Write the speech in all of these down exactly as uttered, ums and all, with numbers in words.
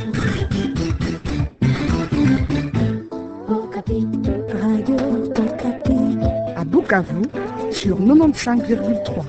Radio Okapi. À Bukavu, sur quatre-vingt-quinze virgule trois.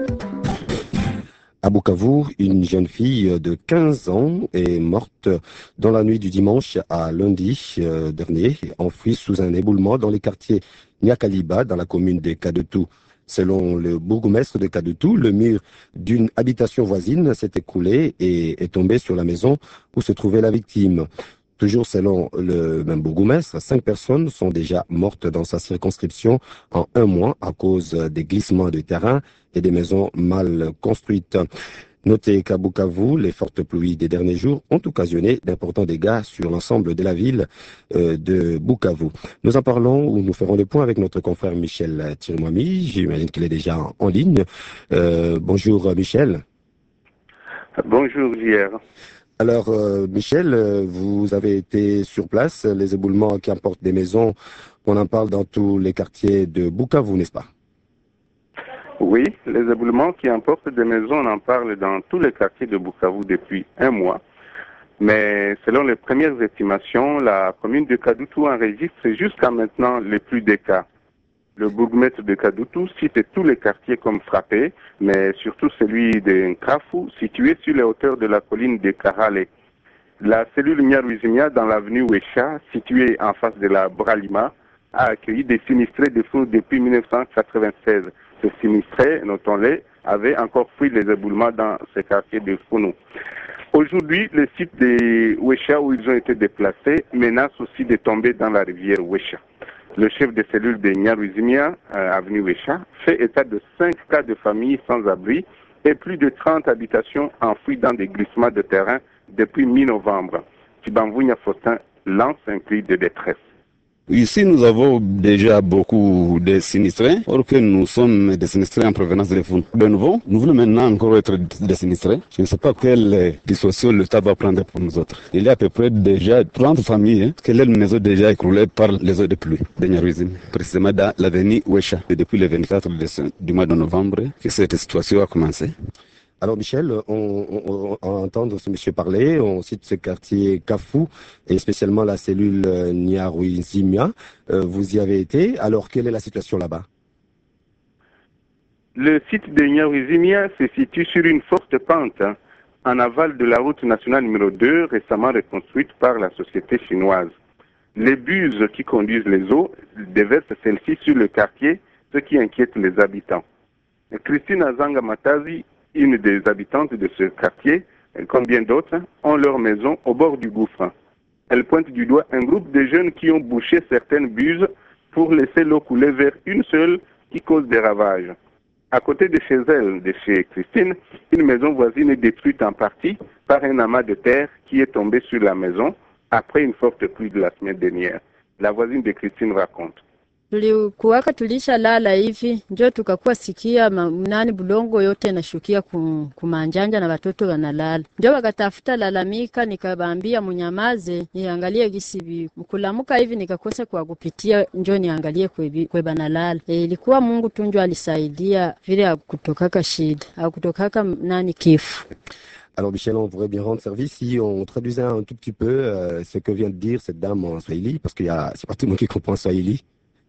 À Bukavu, une jeune fille de quinze ans est morte dans la nuit du dimanche à lundi euh, dernier, enfouie sous un éboulement dans les quartiers Nyakaliba, dans la commune de Kadutu. Selon le bourgmestre de Kadutu, le mur d'une habitation voisine s'est écroulé et est tombé sur la maison où se trouvait la victime. Toujours selon le même bourgmestre, cinq personnes sont déjà mortes dans sa circonscription en un mois à cause des glissements de terrain et des maisons mal construites. Notez qu'à Bukavu, les fortes pluies des derniers jours ont occasionné d'importants dégâts sur l'ensemble de la ville euh, de Bukavu. Nous en parlons ou nous ferons le point avec notre confrère Michel Tirmouami. J'imagine qu'il est déjà en, en ligne. Euh, bonjour Michel. Bonjour J R. Alors, euh, Michel, euh, vous avez été sur place, les éboulements qui emportent des maisons, on en parle dans tous les quartiers de Bukavu, n'est-ce pas? Oui, les éboulements qui emportent des maisons, on en parle dans tous les quartiers de Bukavu depuis un mois. Mais selon les premières estimations, la commune de Kadutu enregistre jusqu'à maintenant les plus des cas. Le bourgmestre de Kadutu cite tous les quartiers comme frappés, mais surtout celui de Nkafu, situé sur les hauteurs de la colline de Karale. La cellule Nyarwizimia dans l'avenue Wesha, située en face de la Bralima, a accueilli des sinistrés de fou depuis mille neuf cent quatre-vingt-seize. Ces sinistrés, notons-les, avaient encore fui les éboulements dans ces quartiers de Founou. Aujourd'hui, le site de Wesha où ils ont été déplacés menace aussi de tomber dans la rivière Wesha. Le chef de cellule de Nyarwizimia, euh, avenue Wesha, fait état de cinq cas de familles sans abri et plus de trente habitations enfouies dans des glissements de terrain depuis mi-novembre. Tibamvounia Faustin lance un cri de détresse. Ici, nous avons déjà beaucoup de sinistrés, or que nous sommes des sinistrés en provenance de Founou. De nouveau, nous voulons maintenant encore être des sinistrés. Je ne sais pas quelle dissolution l'État va prendre pour nous autres. Il y a à peu près déjà trente familles, hein, que leur maison déjà écroulée par les eaux de pluie de Nyarwizimia, précisément dans l'avenue Wesha. Et depuis le vingt-quatre du mois de novembre que cette situation a commencé. Alors Michel, on, on, on entend ce monsieur parler, on cite ce quartier Kafou et spécialement la cellule euh, Nyarwizimia. Euh, vous y avez été, alors quelle est la situation là-bas? Le site de Nyarwizimia se situe sur une forte pente, hein, en aval de la route nationale numéro deux, récemment reconstruite par la société chinoise. Les buses qui conduisent les eaux déversent celles-ci sur le quartier, ce qui inquiète les habitants. Christine Azanga Matazi, une des habitantes de ce quartier, comme bien d'autres, ont leur maison au bord du gouffre. Elle pointe du doigt un groupe de jeunes qui ont bouché certaines buses pour laisser l'eau couler vers une seule qui cause des ravages. À côté de chez elle, de chez Christine, une maison voisine est détruite en partie par un amas de terre qui est tombé sur la maison après une forte pluie de la semaine dernière. La voisine de Christine raconte. Tulikuwaka tulishalala hivi ndio tukakuwa sikia mnani bulongo yote nashukia kumanjanja na watoto wanalala. Ndio wakatafuta lalamika, nikabaambia munyamaze niangalie gisi mkulamuka hivi, nikakosa kwa kupitia ndio niangalie kwe banalala. E, ilikuwa Mungu tu ndio alisaidia vile kutokaka shida au kutokaka nani kifu. Alors Michel, on voudrait bien rendre service si on traduisait un tout petit peu euh, ce que vient de dire cette dame en Swahili, parce que c'est pas tout le monde qui comprend Swahili.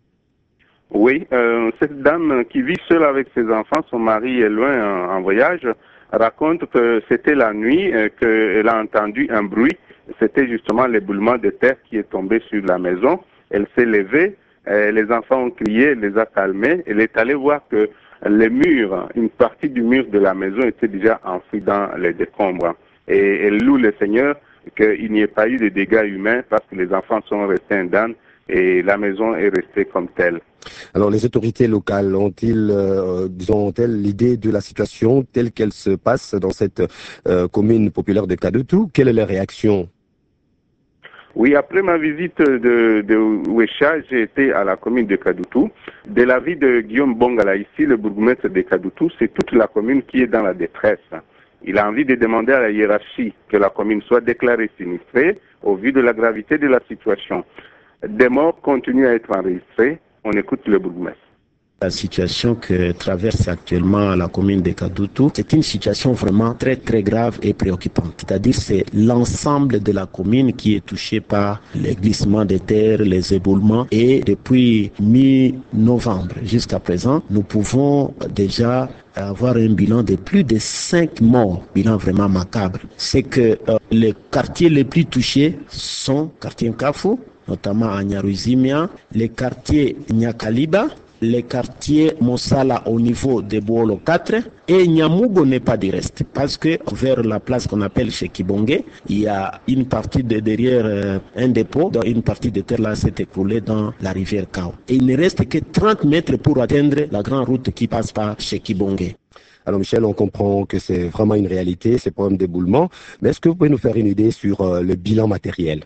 Oui, euh, cette dame qui vit seule avec ses enfants, son mari est loin en, en voyage, raconte que c'était la nuit, euh, qu'elle a entendu un bruit. C'était justement l'éboulement de terre qui est tombé sur la maison. Elle s'est levée, euh, les enfants ont crié, elle les a calmés. Elle est allée voir que les murs, une partie du mur de la maison était déjà enfouie dans les décombres. Et elle loue le Seigneur qu'il n'y ait pas eu de dégâts humains parce que les enfants sont restés indemnes et la maison est restée comme telle. Alors, les autorités locales ont-ils, euh, disons, ont-elles l'idée de la situation telle qu'elle se passe dans cette euh, commune populaire de Kadutu? Quelle est leur réaction? Oui, après ma visite de, de Wesha, j'ai été à la commune de Kadutu. De l'avis de Guillaume Bongala, ici, le bourgmestre de Kadutu, c'est toute la commune qui est dans la détresse. Il a envie de demander à la hiérarchie que la commune soit déclarée sinistrée au vu de la gravité de la situation. Des morts continuent à être enregistrés. On écoute le bourgmestre. La situation que traverse actuellement la commune de Kadoutou, c'est une situation vraiment très très grave et préoccupante. C'est-à-dire c'est l'ensemble de la commune qui est touché par les glissements de terre, les éboulements. Et depuis mi-novembre jusqu'à présent, nous pouvons déjà avoir un bilan de plus de cinq morts, bilan vraiment macabre. C'est que euh, les quartiers les plus touchés sont quartier Nkafou, notamment à Nyaruzimia, les quartiers Nyakaliba, les quartiers Mosala au niveau de Bouolo quatre et Nyamugo n'est pas du reste parce que vers la place qu'on appelle chez Kibonge, il y a une partie de derrière euh, un dépôt, dont une partie de terre là s'est écoulée dans la rivière Kao. Et il ne reste que trente mètres pour atteindre la grande route qui passe par chez Kibonge. Alors Michel, on comprend que c'est vraiment une réalité, ces problèmes d'éboulement, mais est-ce que vous pouvez nous faire une idée sur euh, le bilan matériel?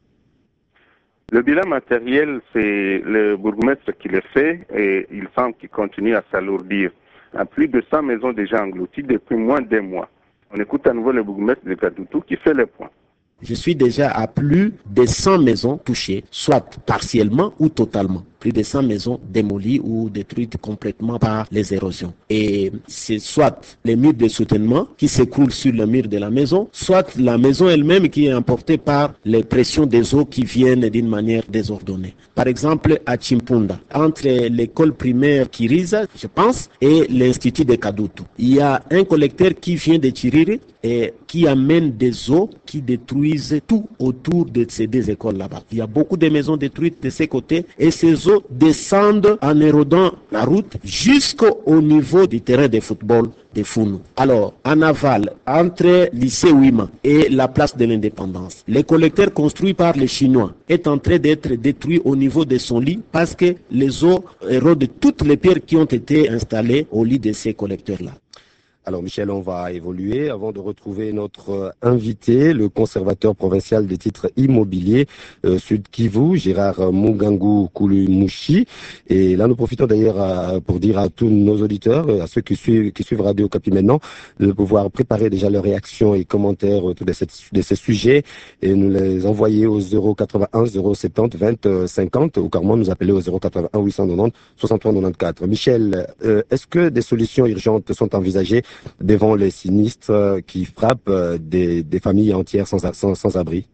Le bilan matériel, c'est le bourgmestre qui le fait et il semble qu'il continue à s'alourdir. Il y a plus de cent maisons déjà englouties depuis moins d'un mois. On écoute à nouveau le bourgmestre de Kadoutou qui fait le point. Je suis déjà à plus de cent maisons touchées, soit partiellement ou totalement. Plus de cent maisons démolies ou détruites complètement par les érosions. Et c'est soit les murs de soutènement qui s'écroulent sur le mur de la maison, soit la maison elle-même qui est emportée par les pressions des eaux qui viennent d'une manière désordonnée. Par exemple, à Chimpunda, entre l'école primaire Kiriza, je pense, et l'institut de Kadoutou, il y a un collecteur qui vient de Chiriri et qui amène des eaux qui détruisent tout autour de ces deux écoles là-bas. Il y a beaucoup de maisons détruites de ces côtés et ces eaux descendent en érodant la route jusqu'au niveau du terrain de football de Founou. Alors, en aval, entre lycée Ouima et la place de l'Indépendance, le collecteur construit par les Chinois est en train d'être détruit au niveau de son lit parce que les eaux érodent toutes les pierres qui ont été installées au lit de ces collecteurs-là. Alors Michel, on va évoluer avant de retrouver notre invité, le conservateur provincial des titres immobiliers euh, Sud Kivu, Gérard Mungangu Kulumushi. Et là, nous profitons d'ailleurs à, pour dire à tous nos auditeurs, à ceux qui suivent, qui suivent Radio Okapi maintenant, de pouvoir préparer déjà leurs réactions et commentaires autour de, cette, de ces sujets et nous les envoyer au zéro quatre-vingt-un zéro soixante-dix vingt cinquante ou carrément nous appeler au zéro quatre-vingt-un huit cent quatre-vingt-dix soixante-trois quatre-vingt-quatorze. Michel, euh, est-ce que des solutions urgentes sont envisagées devant les sinistres qui frappent des, des familles entières sans, sans, sans abri?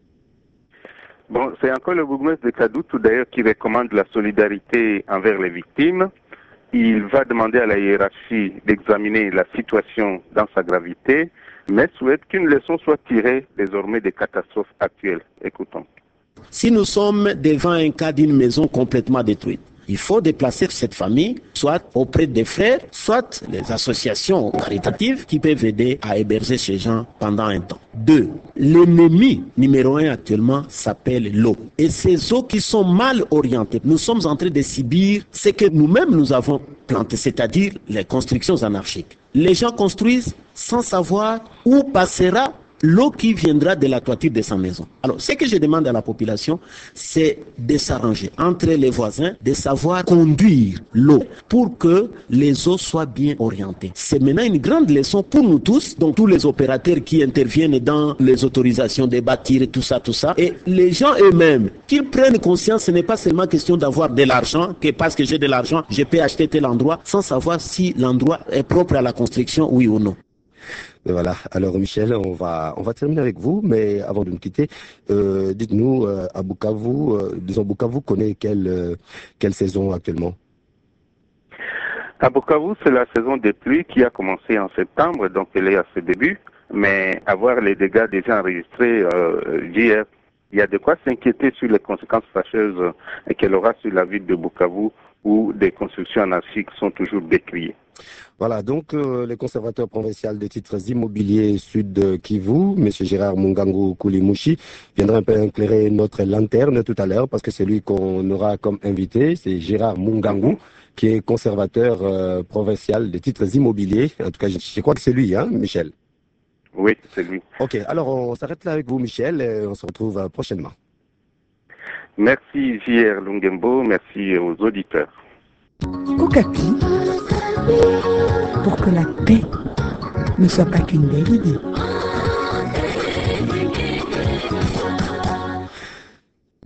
Bon, c'est encore le bourgmestre de Kadoutou d'ailleurs qui recommande la solidarité envers les victimes. Il va demander à la hiérarchie d'examiner la situation dans sa gravité, mais souhaite qu'une leçon soit tirée désormais des catastrophes actuelles. Écoutons. Si nous sommes devant un cas d'une maison complètement détruite, il faut déplacer cette famille, soit auprès des frères, soit les associations caritatives qui peuvent aider à héberger ces gens pendant un temps. Deux, l'ennemi numéro un actuellement s'appelle l'eau. Et ces eaux qui sont mal orientées, nous sommes en train de subir ce que nous-mêmes nous avons planté, c'est-à-dire les constructions anarchiques. Les gens construisent sans savoir où passera l'eau qui viendra de la toiture de sa maison. Alors, ce que je demande à la population, c'est de s'arranger entre les voisins, de savoir conduire l'eau pour que les eaux soient bien orientées. C'est maintenant une grande leçon pour nous tous, donc tous les opérateurs qui interviennent dans les autorisations de bâtir, tout ça, tout ça. Et les gens eux-mêmes, qu'ils prennent conscience, ce n'est pas seulement question d'avoir de l'argent, que parce que j'ai de l'argent, je peux acheter tel endroit, sans savoir si l'endroit est propre à la construction, oui ou non. Voilà, alors Michel, on va on va terminer avec vous, mais avant de nous quitter, euh, dites-nous, euh, à Bukavu, euh, disons Bukavu connaît quelle, euh, quelle saison actuellement? À Bukavu, c'est la saison des pluies qui a commencé en septembre, donc elle est à ses débuts, mais avoir les dégâts déjà enregistrés euh, hier, il y a de quoi s'inquiéter sur les conséquences fâcheuses qu'elle aura sur la ville de Bukavu, où des constructions anarchiques sont toujours décriées. Voilà, donc euh, le conservateur provincial des titres immobiliers Sud Kivu, M. Gérard Mungangu Kulumushi, viendra un peu éclairer notre lanterne tout à l'heure, parce que c'est lui qu'on aura comme invité, c'est Gérard Mungangu, qui est conservateur euh, provincial des titres immobiliers. En tout cas, je, je crois que c'est lui, hein, Michel? Oui, c'est lui. Ok, alors on s'arrête là avec vous, Michel, et on se retrouve euh, prochainement. Merci J R Lungembo, merci aux auditeurs. Okapi, pour que la paix ne soit pas qu'une belle idée.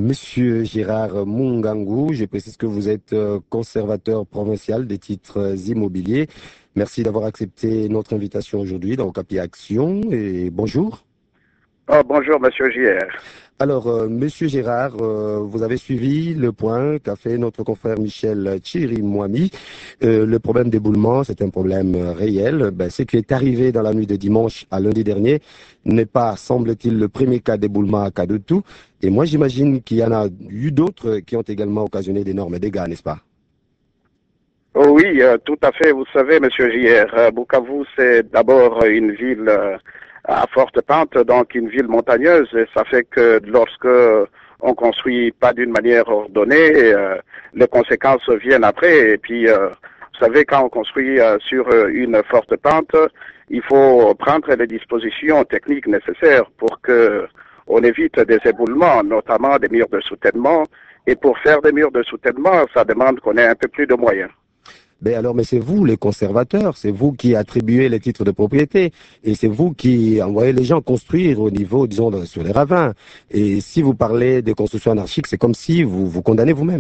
Monsieur Gérard Mungangou, je précise que vous êtes euh, conservateur provincial des titres euh, immobiliers. Merci d'avoir accepté notre invitation aujourd'hui dans Okapi Action et bonjour. Oh, bonjour, Monsieur J R. Alors, euh, Monsieur Gérard, euh, vous avez suivi le point qu'a fait notre confrère Michel Chirimwami. Euh, le problème d'éboulement, c'est un problème euh, réel. Ben, ce qui est arrivé dans la nuit de dimanche à lundi dernier n'est pas, semble-t-il, le premier cas d'éboulement à Kadoutou. Et moi, j'imagine qu'il y en a eu d'autres qui ont également occasionné d'énormes dégâts, n'est-ce pas? Oh oui, euh, tout à fait. Vous savez, Monsieur J R, euh, Bukavu, c'est d'abord une ville euh, à forte pente, donc une ville montagneuse. Et ça fait que lorsque on construit pas d'une manière ordonnée, euh, les conséquences viennent après. Et puis, euh, vous savez, quand on construit euh, sur une forte pente, il faut prendre les dispositions techniques nécessaires pour que on évite des éboulements, notamment des murs de soutènement. Et pour faire des murs de soutènement, ça demande qu'on ait un peu plus de moyens. Ben alors, mais c'est vous les conservateurs, c'est vous qui attribuez les titres de propriété et c'est vous qui envoyez les gens construire au niveau, disons, de, sur les ravins. Et si vous parlez de construction anarchique, c'est comme si vous vous condamnez vous-même.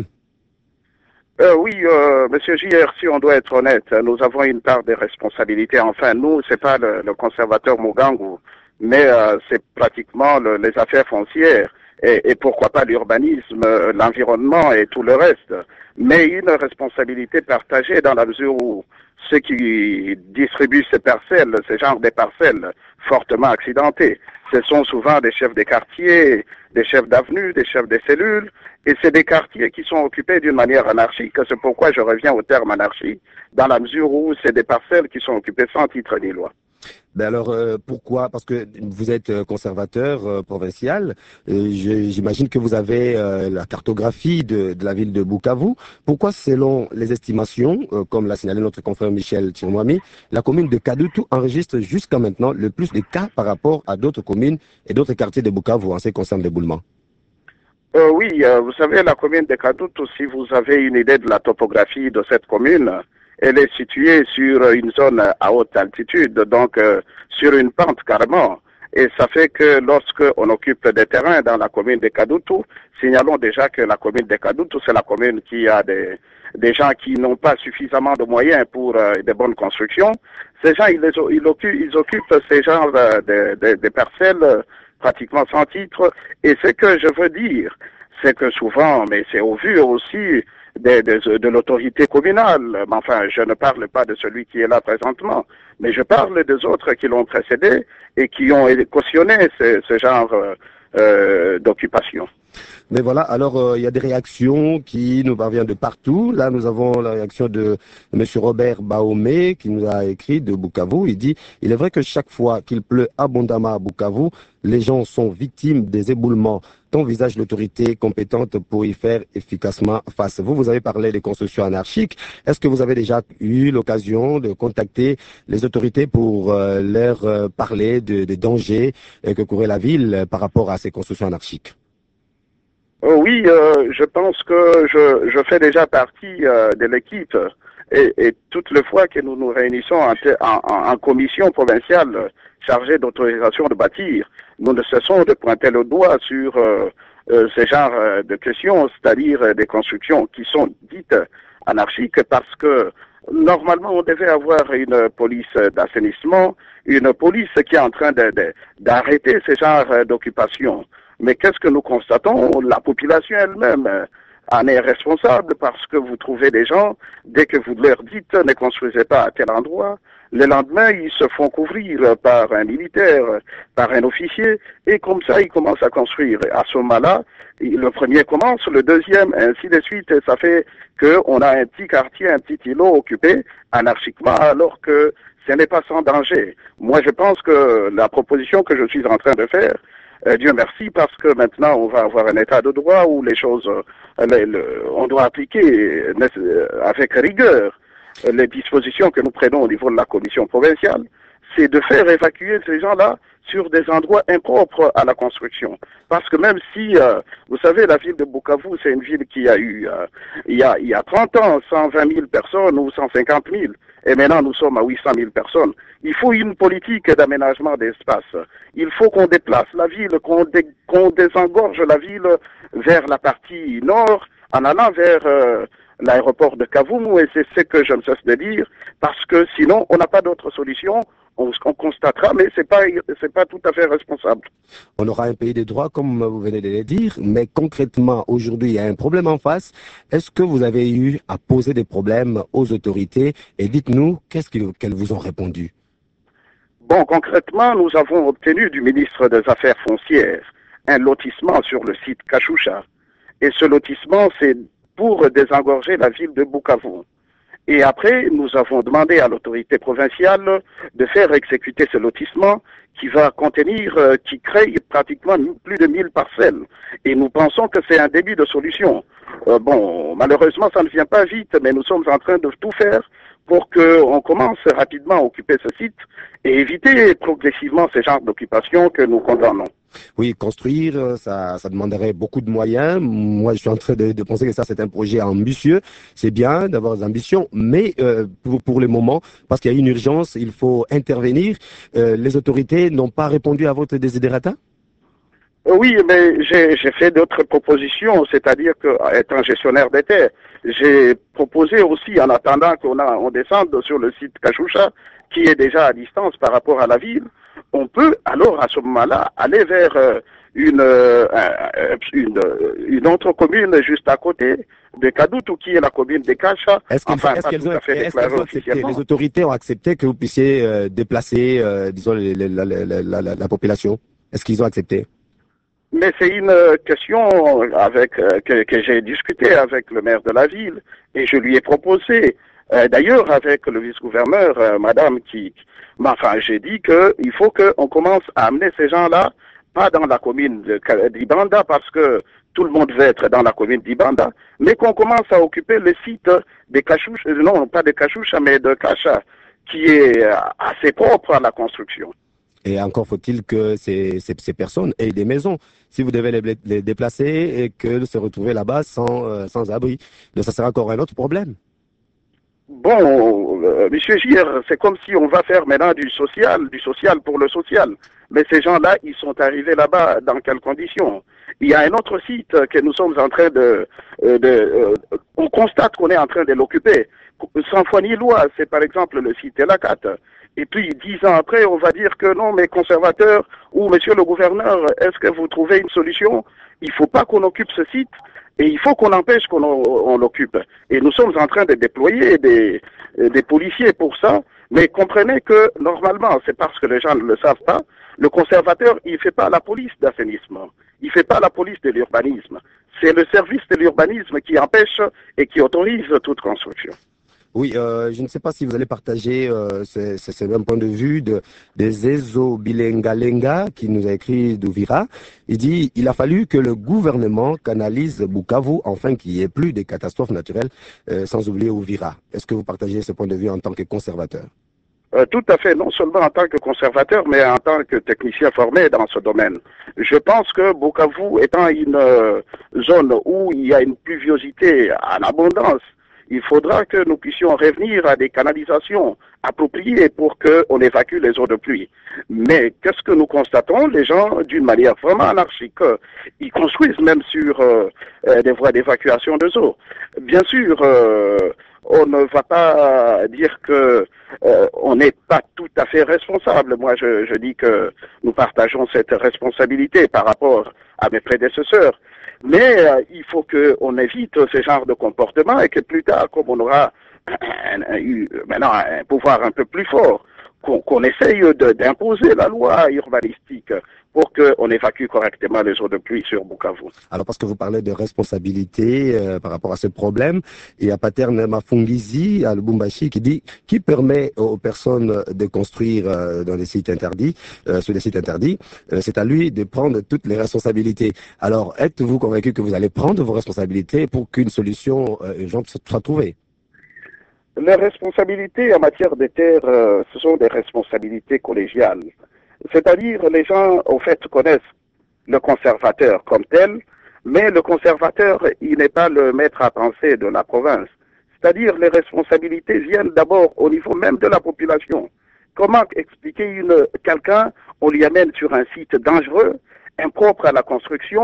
Euh, oui, euh, Monsieur J R, si on doit être honnête, nous avons une part de responsabilité. Enfin, nous, c'est pas le, le conservateur Mugangu, mais euh, c'est pratiquement le, les affaires foncières et, et pourquoi pas l'urbanisme, l'environnement et tout le reste. Mais une responsabilité partagée dans la mesure où ceux qui distribuent ces parcelles, ces genres de parcelles fortement accidentées, ce sont souvent des chefs de quartier, des chefs d'avenue, des chefs de cellules, et c'est des quartiers qui sont occupés d'une manière anarchique. C'est pourquoi je reviens au terme anarchie, dans la mesure où c'est des parcelles qui sont occupées sans titre ni loi. Ben alors, euh, pourquoi? Parce que vous êtes euh, conservateur euh, provincial. Euh, J'imagine que vous avez euh, la cartographie de, de la ville de Bukavu. Pourquoi, selon les estimations, euh, comme l'a signalé notre confrère Michel Chirimwami, la commune de Kadoutou enregistre jusqu'à maintenant le plus de cas par rapport à d'autres communes et d'autres quartiers de Bukavu en ce qui concerne l'éboulement? Euh, oui, euh, vous savez, la commune de Kadoutou, si vous avez une idée de la topographie de cette commune, elle est située sur une zone à haute altitude, donc euh, sur une pente carrément. Et ça fait que lorsque on occupe des terrains dans la commune de Kadoutou, signalons déjà que la commune de Kadoutou, c'est la commune qui a des, des gens qui n'ont pas suffisamment de moyens pour euh, des bonnes constructions. Ces gens, ils, les, ils, occupent, ils occupent ces genres de, de, de parcelles euh, pratiquement sans titre. Et ce que je veux dire, c'est que souvent, mais c'est au vu aussi de, de, de l'autorité communale, mais enfin, je ne parle pas de celui qui est là présentement, mais je parle des autres qui l'ont précédé et qui ont cautionné ce, ce genre euh, d'occupation. Mais voilà, alors euh, il y a des réactions qui nous parviennent de partout. Là, nous avons la réaction de M. Robert Baomé qui nous a écrit de Bukavu. Il dit « Il est vrai que chaque fois qu'il pleut abondamment à Bukavu, les gens sont victimes des éboulements. Qu'envisage l'autorité compétente pour y faire efficacement face ?» Vous, vous avez parlé des constructions anarchiques. Est-ce que vous avez déjà eu l'occasion de contacter les autorités pour euh, leur euh, parler des de dangers euh, que courait la ville euh, par rapport à ces constructions anarchiques? Oh oui, euh, je pense que je, je fais déjà partie euh, de l'équipe et, et toutes les fois que nous nous réunissons en, en, en commission provinciale chargée d'autorisation de bâtir, nous ne cessons de pointer le doigt sur euh, euh, ce genre de questions, c'est-à-dire des constructions qui sont dites anarchiques parce que normalement on devait avoir une police d'assainissement, une police qui est en train de, de, d'arrêter ce genre d'occupation. Mais qu'est-ce que nous constatons? La population elle-même en est responsable parce que vous trouvez des gens, dès que vous leur dites ne construisez pas à tel endroit, le lendemain ils se font couvrir par un militaire, par un officier, et comme ça ils commencent à construire. À ce moment-là, le premier commence, le deuxième, ainsi de suite, et ça fait qu'on a un petit quartier, un petit îlot occupé anarchiquement alors que ce n'est pas sans danger. Moi je pense que la proposition que je suis en train de faire, Euh, Dieu merci, parce que maintenant on va avoir un état de droit où les choses, euh, le, le, on doit appliquer euh, avec rigueur euh, les dispositions que nous prenons au niveau de la commission provinciale, c'est de faire évacuer ces gens-là sur des endroits impropres à la construction. Parce que même si, euh, vous savez, la ville de Bukavu, c'est une ville qui a eu, euh, il, y a, il y a trente ans, cent vingt mille personnes ou cent cinquante mille. Et maintenant, nous sommes à huit cent mille personnes. Il faut une politique d'aménagement d'espace. Il faut qu'on déplace la ville, qu'on dé, qu'on désengorge la ville vers la partie nord en allant vers euh, l'aéroport de Kavumu, et c'est ce que je ne cesse de dire, parce que sinon on n'a pas d'autre solution. On, on constatera, mais c'est pas c'est pas tout à fait responsable. On aura un pays de droit, comme vous venez de le dire, mais concrètement, aujourd'hui, il y a un problème en face. Est-ce que vous avez eu à poser des problèmes aux autorités? Et dites-nous, qu'est-ce qu'elles vous ont répondu? Bon, concrètement, nous avons obtenu du ministre des Affaires foncières un lotissement sur le site Kachoucha. Et ce lotissement, c'est pour désengorger la ville de Bukavu. Et après, nous avons demandé à l'autorité provinciale de faire exécuter ce lotissement qui va contenir, euh, qui crée pratiquement plus de mille parcelles. Et nous pensons que c'est un début de solution. Euh, bon, malheureusement, ça ne vient pas vite, mais nous sommes en train de tout faire pour qu'on commence rapidement à occuper ce site et éviter progressivement ces genres d'occupation que nous condamnons. Oui, construire, ça, ça demanderait beaucoup de moyens. Moi, je suis en train de, de penser que ça, c'est un projet ambitieux. C'est bien d'avoir des ambitions, mais euh, pour, pour le moment, parce qu'il y a une urgence, il faut intervenir. Euh, les autorités n'ont pas répondu à votre désidérata? Oui, mais j'ai fait d'autres propositions, c'est-à-dire que, étant gestionnaire des terres, j'ai proposé aussi, en attendant qu'on on descende sur le site Kachoucha, qui est déjà à distance par rapport à la ville, on peut alors à ce moment-là aller vers euh, une, euh, une, une autre commune juste à côté de Kadoutou, qui est la commune de Kacha. Est-ce qu'elles enfin, est qu ont, est qu ont accepté, les autorités ont accepté que vous puissiez euh, déplacer, euh, disons, les, les, la, la, la, la, la population? Est-ce qu'ils ont accepté? Mais c'est une question avec, euh, que, que j'ai discuté avec le maire de la ville et je lui ai proposé, euh, d'ailleurs avec le vice-gouverneur, euh, madame, qui, enfin, j'ai dit qu'il faut qu'on commence à amener ces gens-là, pas dans la commune d'Ibanda, parce que tout le monde veut être dans la commune d'Ibanda, mais qu'on commence à occuper le site de Kachoucha, non, pas de Kachoucha, mais de Kacha, qui est assez propre à la construction. Et encore faut-il que ces, ces, ces personnes aient des maisons. Si vous devez les, les déplacer et que se retrouver là-bas sans, euh, sans abri, ça sera encore un autre problème. Bon, euh, monsieur Gire, c'est comme si on va faire maintenant du social, du social pour le social. Mais ces gens-là, ils sont arrivés là-bas dans quelles conditions? Il y a un autre site que nous sommes en train de... de, de euh, on constate qu'on est en train de l'occuper. Sans foi ni loi, c'est par exemple le site Elakat. Et puis, dix ans après, on va dire que non, mes conservateurs ou monsieur le gouverneur, est-ce que vous trouvez une solution? Il ne faut pas qu'on occupe ce site et il faut qu'on empêche qu'on on l'occupe. Et nous sommes en train de déployer des, des policiers pour ça. Mais comprenez que, normalement, c'est parce que les gens ne le savent pas, le conservateur, il ne fait pas la police d'assainissement. Il ne fait pas la police de l'urbanisme. C'est le service de l'urbanisme qui empêche et qui autorise toute construction. Oui, euh, je ne sais pas si vous allez partager euh, ce, ce, ce même point de vue de, de Zezo Bilengalenga qui nous a écrit d'Ouvira. Il dit il a fallu que le gouvernement canalise Bukavu afin qu'il n'y ait plus de catastrophes naturelles, euh, sans oublier Ouvira. Est-ce que vous partagez ce point de vue en tant que conservateur? Euh, tout à fait, non seulement en tant que conservateur, mais en tant que technicien formé dans ce domaine. Je pense que Bukavu étant une euh, zone où il y a une pluviosité en abondance, il faudra que nous puissions revenir à des canalisations appropriées pour qu'on évacue les eaux de pluie. Mais qu'est-ce que nous constatons? Les gens, d'une manière vraiment anarchique, ils construisent même sur euh, des voies d'évacuation de eau. Bien sûr, euh, on ne va pas dire que euh, on n'est pas tout à fait responsable. Moi, je, je dis que nous partageons cette responsabilité par rapport à mes prédécesseurs. Mais euh, il faut qu'on évite ce genre de comportement et que plus tard, comme on aura eu maintenant un pouvoir un peu plus fort, qu'on qu'on essaye d'imposer la loi urbanistique pour qu'on évacue correctement les eaux de pluie sur Bukavu. Alors, parce que vous parlez de responsabilité euh, par rapport à ce problème, il y a Paterne Mafungizi à Lubumbashi qui dit qui permet aux personnes de construire euh, dans des sites interdits, euh, sur des sites interdits, euh, c'est à lui de prendre toutes les responsabilités. Alors, êtes-vous convaincu que vous allez prendre vos responsabilités pour qu'une solution euh, urgente soit trouvée? Les responsabilités en matière de terre, euh, ce sont des responsabilités collégiales. C'est-à-dire, les gens, au fait, connaissent le conservateur comme tel, mais le conservateur, il n'est pas le maître à penser de la province. C'est-à-dire, les responsabilités viennent d'abord au niveau même de la population. Comment expliquer une quelqu'un, on lui amène sur un site dangereux, impropre à la construction,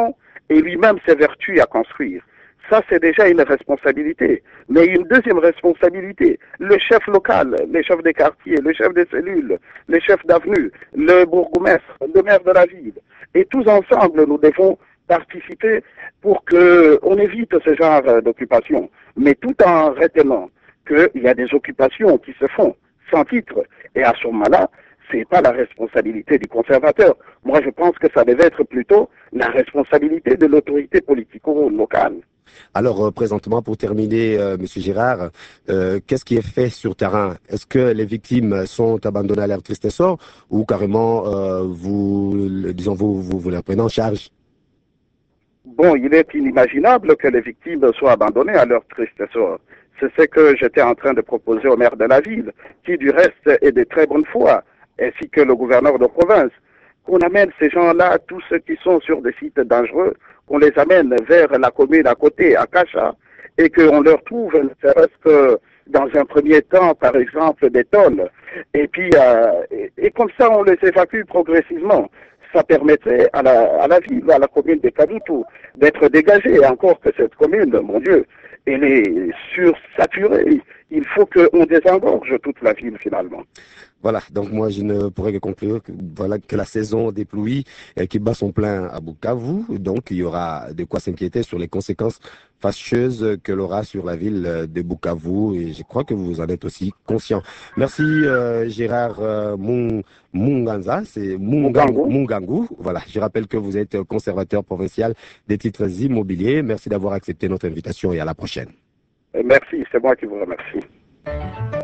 et lui-même s'évertue à construire. Ça, c'est déjà une responsabilité. Mais une deuxième responsabilité, le chef local, les chefs des quartiers, le chef des cellules, les chefs d'avenue, le bourgmestre, le maire de la ville. Et tous ensemble, nous devons participer pour qu'on évite ce genre d'occupation. Mais tout en retenant qu'il y a des occupations qui se font sans titre. Et à ce moment-là, c'est pas la responsabilité du conservateur. Moi, je pense que ça devait être plutôt la responsabilité de l'autorité politico-locale. Alors, euh, présentement, pour terminer, euh, M. Girard, euh, qu'est-ce qui est fait sur terrain? Est-ce que les victimes sont abandonnées à leur triste sort ou carrément, euh, vous, disons, vous, vous, vous les prenez en charge? Bon, il est inimaginable que les victimes soient abandonnées à leur triste sort. C'est ce que j'étais en train de proposer au maire de la ville, qui du reste est de très bonne foi, ainsi que le gouverneur de province, qu'on amène ces gens-là, tous ceux qui sont sur des sites dangereux, qu'on les amène vers la commune à côté, à Kacha, et qu'on leur trouve, ne serait-ce que dans un premier temps, par exemple, des tôles. Et puis, euh, et, et comme ça, on les évacue progressivement. Ça permettrait à la, à la ville, à la commune de Kadoutou, d'être dégagée. Encore que cette commune, mon Dieu, elle est sursaturée. Il faut qu'on désengorge toute la ville, finalement. Voilà, donc moi je ne pourrais que conclure que, voilà, que la saison des pluies euh, qui bat son plein à Bukavu, donc il y aura de quoi s'inquiéter sur les conséquences fâcheuses que l'aura sur la ville de Bukavu et je crois que vous en êtes aussi conscient. Merci euh, Gérard euh, Mung, Munganza, c'est Mungangu, Mungangu. Voilà, je rappelle que vous êtes conservateur provincial des titres immobiliers. Merci d'avoir accepté notre invitation et à la prochaine. Merci, c'est moi qui vous remercie.